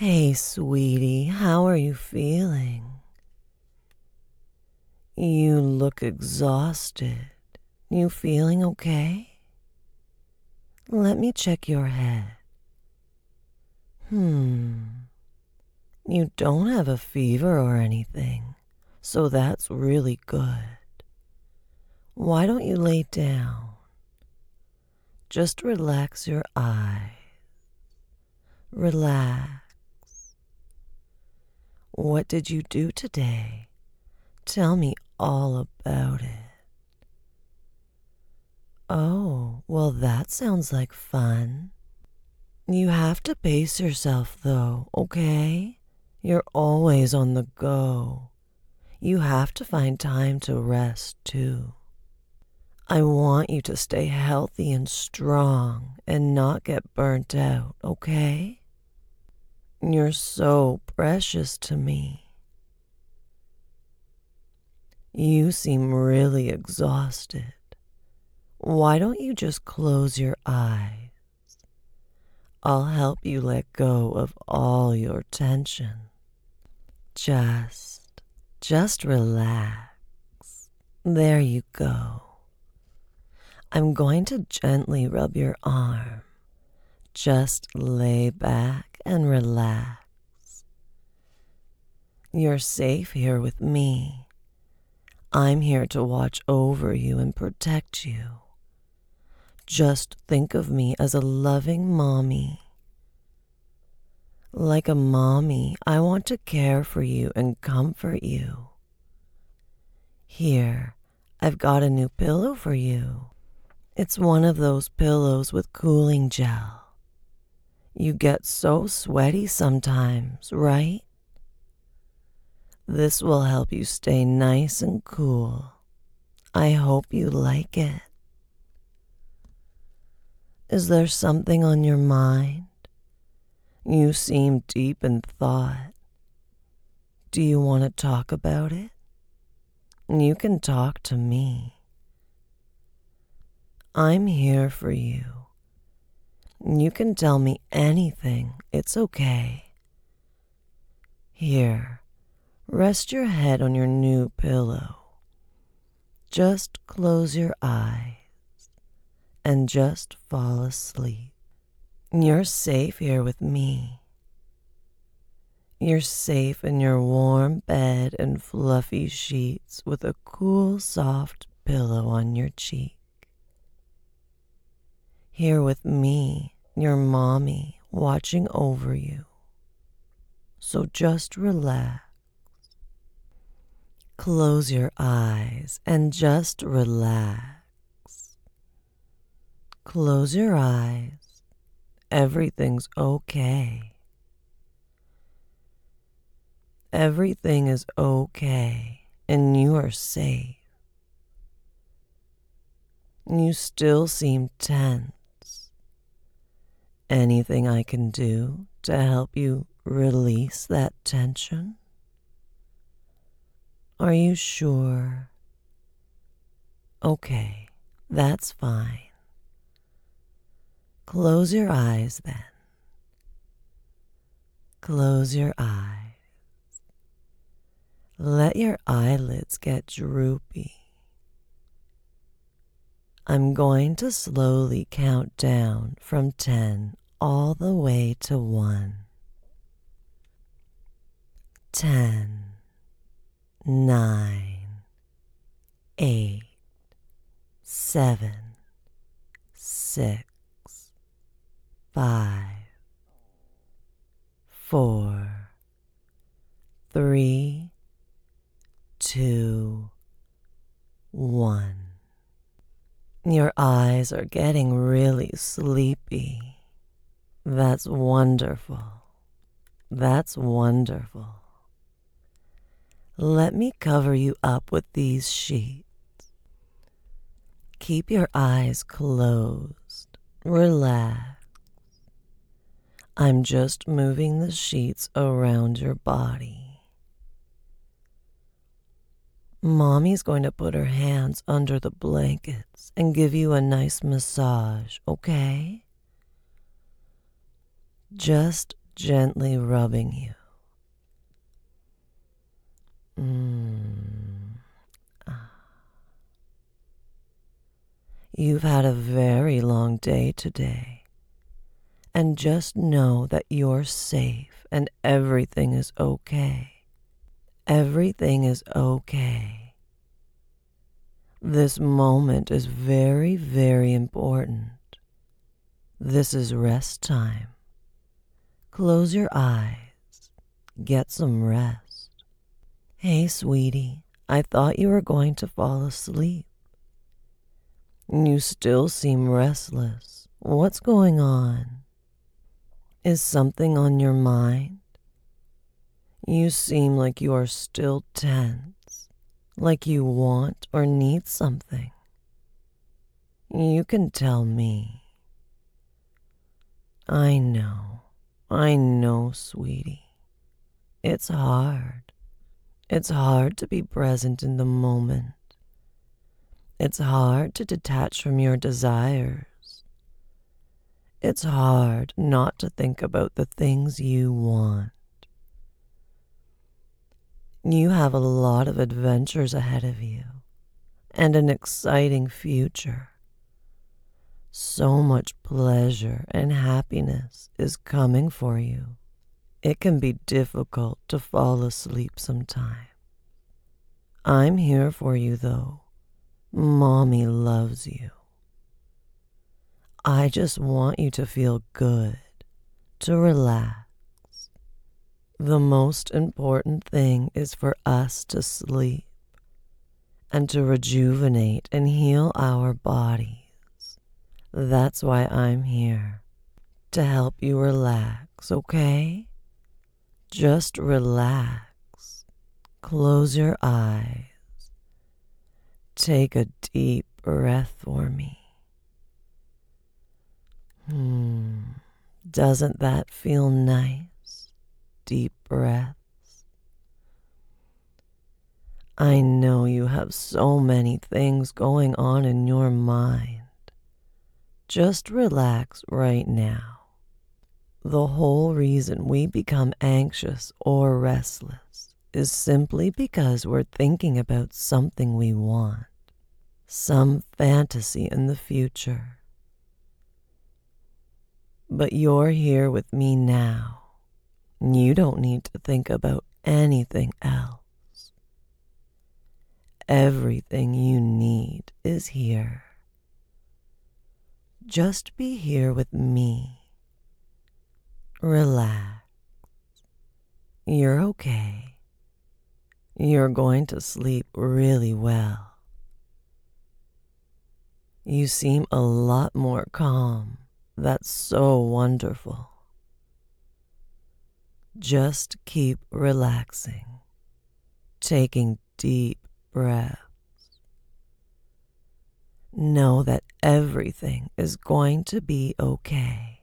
Hey, sweetie, how are you feeling? You look exhausted. You feeling okay? Let me check your head. You don't have a fever or anything, so that's really good. Why don't you lay down? Just relax your eyes. Relax. What did you do today? Tell me all about it. Oh, well, that sounds like fun. You have to pace yourself, though, okay? You're always on the go. You have to find time to rest, too. I want you to stay healthy and strong and not get burnt out, okay? You're so precious to me. You seem really exhausted. Why don't you just close your eyes? I'll help you let go of all your tension. Just relax. There you go. I'm going to gently rub your arm. Just lay back and relax. You're safe here with me. I'm here to watch over you and protect you. Just think of me as a loving mommy. Like a mommy, I want to care for you and comfort you. Here, I've got a new pillow for you. It's one of those pillows with cooling gel. You get so sweaty sometimes, right? This will help you stay nice and cool. I hope you like it. Is there something on your mind? You seem deep in thought. Do you want to talk about it? You can talk to me. I'm here for you. You can tell me anything. It's okay. Here, rest your head on your new pillow. Just close your eyes and just fall asleep. You're safe here with me. You're safe in your warm bed and fluffy sheets with a cool, soft pillow on your cheek. Here with me, your mommy, watching over you. So just relax. Close your eyes and just relax. Close your eyes. Everything's okay. Everything is okay, and you are safe. You still seem tense. Anything I can do to help you release that tension? Are you sure? Okay, that's fine. Close your eyes then. Close your eyes. Let your eyelids get droopy. I'm going to slowly count down from 10 all the way to 1. 10, 9, 8, 7, 6, 5, 4, 3, 2, 1. Your eyes are getting really sleepy. That's wonderful. That's wonderful. Let me cover you up with these sheets. Keep your eyes closed. Relax. I'm just moving the sheets around your body. Mommy's going to put her hands under the blankets and give you a nice massage, okay? Just gently rubbing you. You've had a very long day today, and just know that you're safe and everything is okay. Everything is okay. This moment is very, very important. This is rest time. Close your eyes. Get some rest. Hey, sweetie, I thought you were going to fall asleep. You still seem restless. What's going on? Is something on your mind? You seem like you are still tense, like you want or need something. You can tell me. I know, sweetie. It's hard. It's hard to be present in the moment. It's hard to detach from your desires. It's hard not to think about the things you want. You have a lot of adventures ahead of you and an exciting future. So much pleasure and happiness is coming for you. It can be difficult to fall asleep sometimes. I'm here for you, though. Mommy loves you. I just want you to feel good, to relax. The most important thing is for us to sleep and to rejuvenate and heal our bodies. That's why I'm here, to help you relax, okay? Just relax. Close your eyes. Take a deep breath for me. Doesn't that feel nice? Deep breaths. I know you have so many things going on in your mind. Just relax right now. The whole reason we become anxious or restless is simply because we're thinking about something we want, some fantasy in the future. But you're here with me now. You don't need to think about anything else. Everything you need is here. Just be here with me. Relax. You're okay. You're going to sleep really well. You seem a lot more calm. That's so wonderful. Just keep relaxing, taking deep breaths. Know that everything is going to be okay.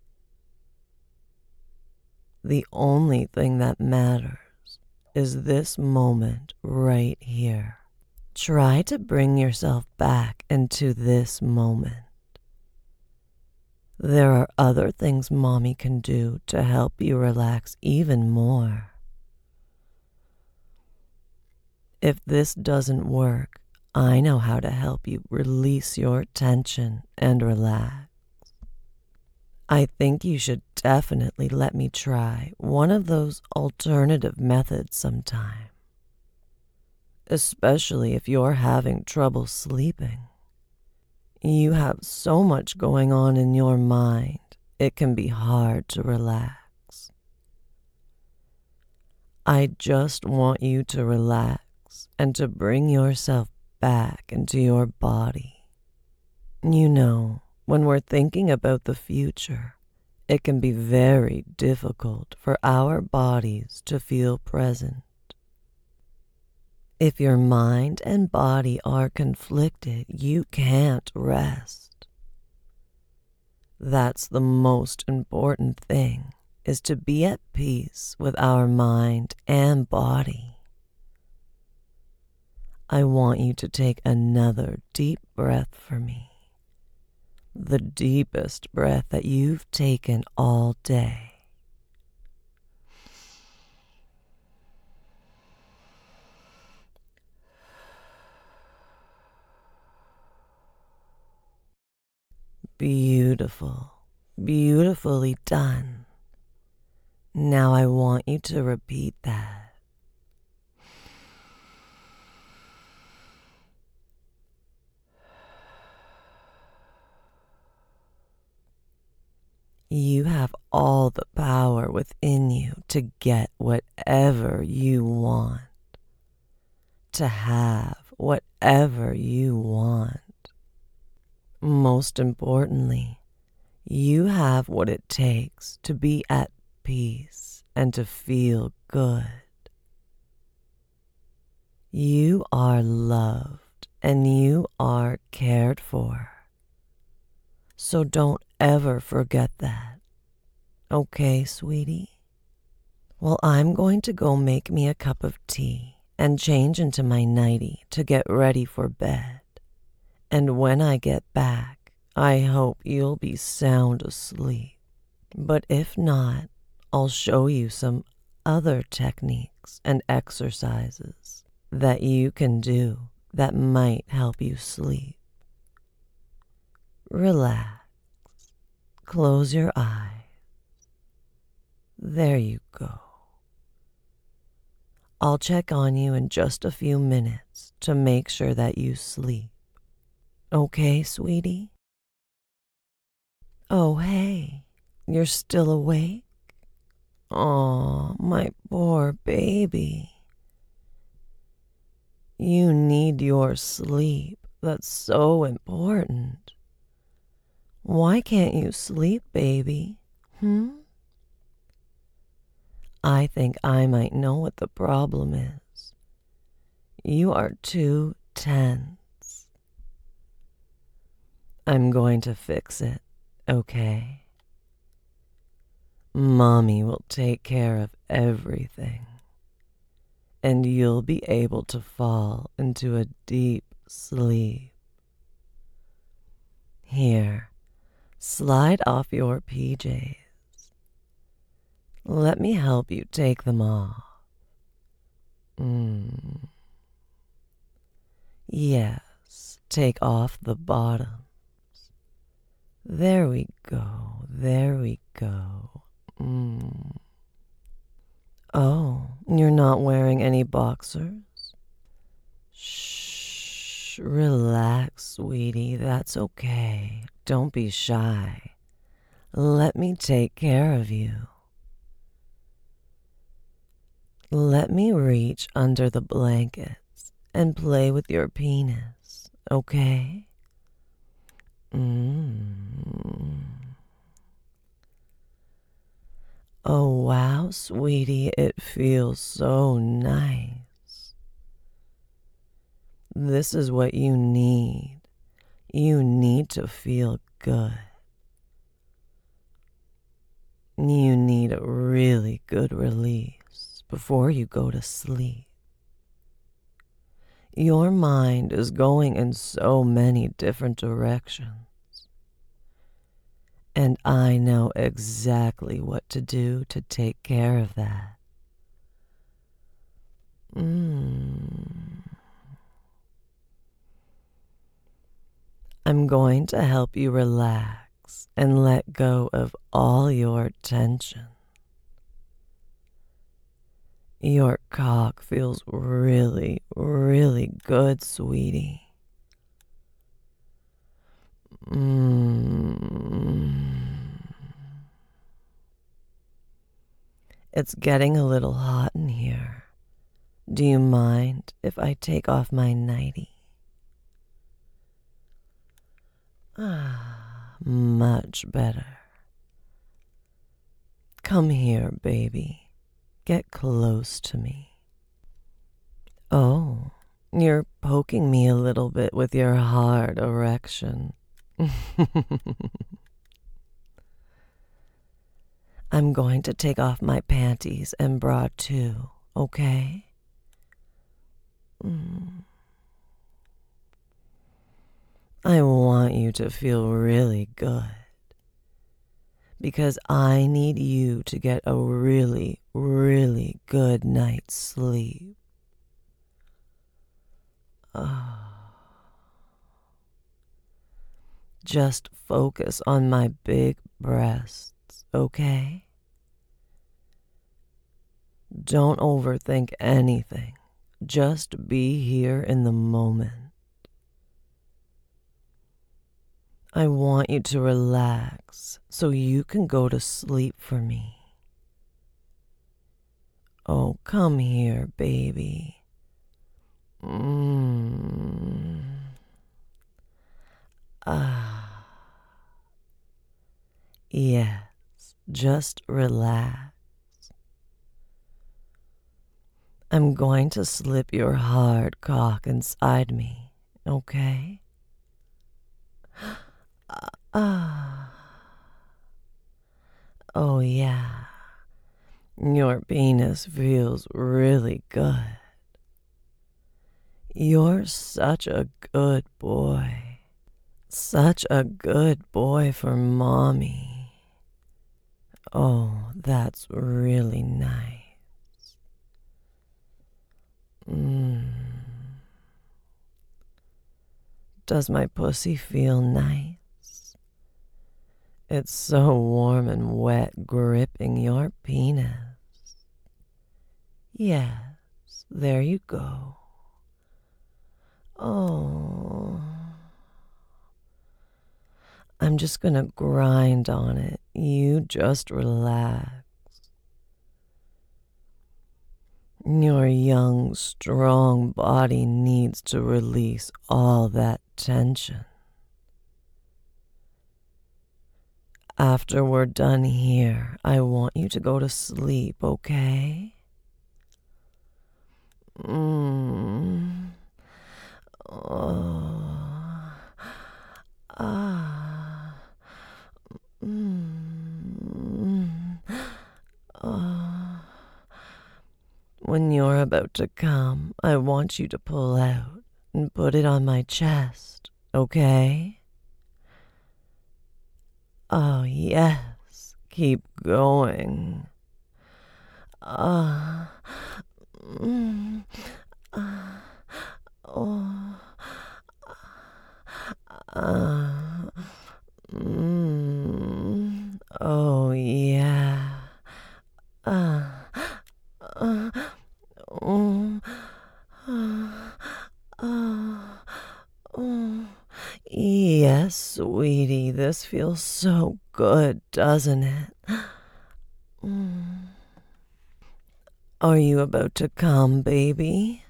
The only thing that matters is this moment right here. Try to bring yourself back into this moment. There are other things Mommy can do to help you relax even more. If this doesn't work, I know how to help you release your tension and relax. I think you should definitely let me try one of those alternative methods sometime, especially if you're having trouble sleeping. You have so much going on in your mind, it can be hard to relax. I just want you to relax and to bring yourself back into your body. You know, when we're thinking about the future, it can be very difficult for our bodies to feel present. If your mind and body are conflicted, you can't rest. That's the most important thing, is to be at peace with our mind and body. I want you to take another deep breath for me. The deepest breath that you've taken all day. Beautiful. Beautifully done. Now I want you to repeat that. You have all the power within you to get whatever you want, to have whatever you want. Most importantly, you have what it takes to be at peace and to feel good. You are loved and you are cared for. So don't ever forget that. Okay, sweetie? Well, I'm going to go make me a cup of tea and change into my nightie to get ready for bed. And when I get back, I hope you'll be sound asleep. But if not, I'll show you some other techniques and exercises that you can do that might help you sleep. Relax. Close your eyes. There you go. I'll check on you in just a few minutes to make sure that you sleep. Okay, sweetie? Oh, hey, you're still awake? Aw, my poor baby. You need your sleep. That's so important. Why can't you sleep, baby? I think I might know what the problem is. You are too tense. I'm going to fix it, okay? Mommy will take care of everything, and you'll be able to fall into a deep sleep. Here, slide off your PJs. Let me help you take them off. Yes, take off the bottoms. There we go, there we go. Oh, you're not wearing any boxers? Shh, relax, sweetie, that's okay. Don't be shy. Let me take care of you. Let me reach under the blankets and play with your penis, okay? Oh, wow, sweetie, it feels so nice. This is what you need. You need to feel good. You need a really good release before you go to sleep. Your mind is going in so many different directions. And I know exactly what to do to take care of that. I'm going to help you relax and let go of all your tension. Your cock feels really, really good, sweetie. It's getting a little hot in here. Do you mind if I take off my nightie? Much better. Come here, baby. Get close to me. Oh, you're poking me a little bit with your hard erection. I'm going to take off my panties and bra too, okay? I want you to feel really good because I need you to get a really, really good night's sleep. Just focus on my big breasts, okay? Don't overthink anything. Just be here in the moment. I want you to relax so you can go to sleep for me. Oh, come here, baby. Ah. Yes, just relax. I'm going to slip your hard cock inside me, okay? Ah. Oh, yeah. Your penis feels really good. You're such a good boy. Such a good boy for mommy. Oh, that's really nice. Does my pussy feel nice? It's so warm and wet gripping your penis. Yes, there you go. Oh. I'm just gonna grind on it. You just relax. Your young, strong body needs to release all that tension. After we're done here, I want you to go to sleep, okay? Oh. Ah. Ah. When you're about to come, I want you to pull out and put it on my chest, okay? Oh, yes. Keep going. Ah. Oh. Oh, yeah. Oh. Yes, sweetie, this feels so good, doesn't it? Are you about to come, baby?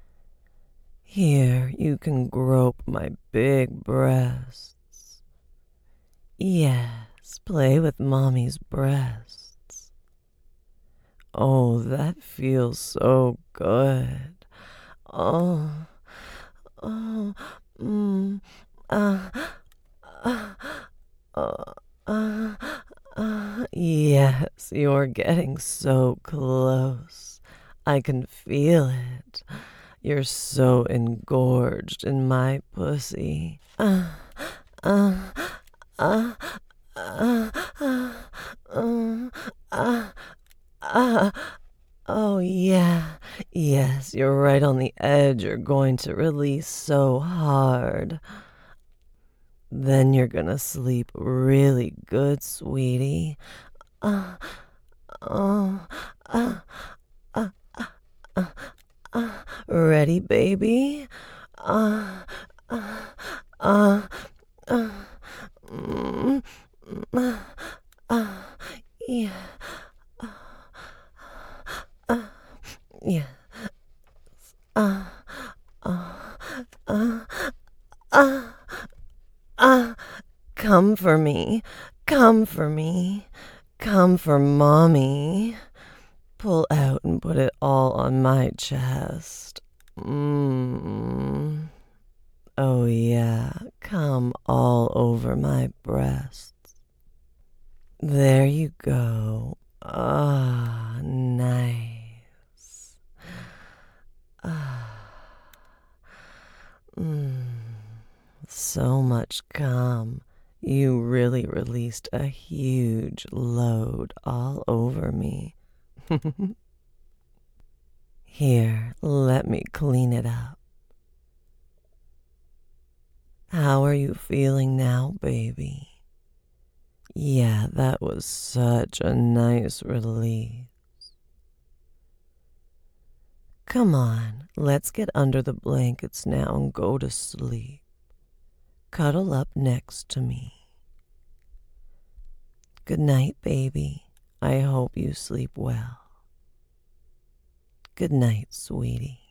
Here, you can grope my big breasts. Yes, play with mommy's breasts. Oh, that feels so good. Oh, oh, uh, uh, uh, yes, you're getting so close. I can feel it. You're so engorged in my pussy. Oh, yeah. Yes, you're right on the edge. You're going to release so hard. Then you're gonna sleep really good, sweetie. Uh, oh, uh, uh, Ready, baby? Uh, uh, uh, uh, mm, uh, uh, yeah, uh, yeah, uh, uh, uh, uh, uh, come for me, come for me, come for mommy. Pull out and put it all on my chest. Oh, yeah, come all over my breasts. There you go. Ah, nice. Ah, so much cum. You really released a huge load all over me. Here, let me clean it up. How are you feeling now, baby? Yeah, that was such a nice release. Come on, let's get under the blankets now and go to sleep. Cuddle up next to me. Good night, baby. I hope you sleep well. Good night, sweetie.